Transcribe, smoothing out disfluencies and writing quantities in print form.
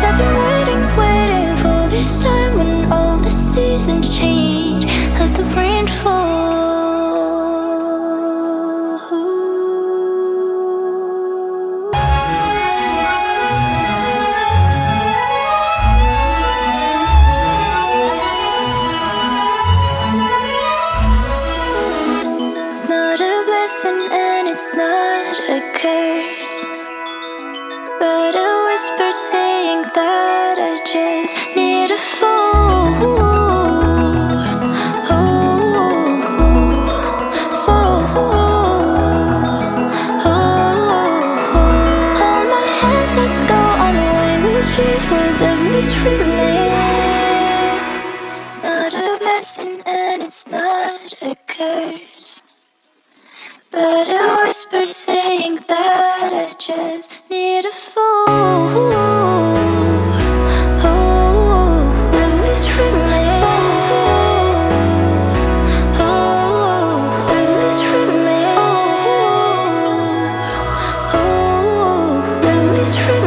I've been waiting for this time when all the seasons change as the rain falls. It's not a blessing and it's not a curse, but a whisper saying that I just need a fall. Hold my hands, let's go on a way. We'll chase where the mystery remains. It's not a blessing and it's not a curse, but a whisper saying that I just need a fall. When this remains, when this remains, when this remains.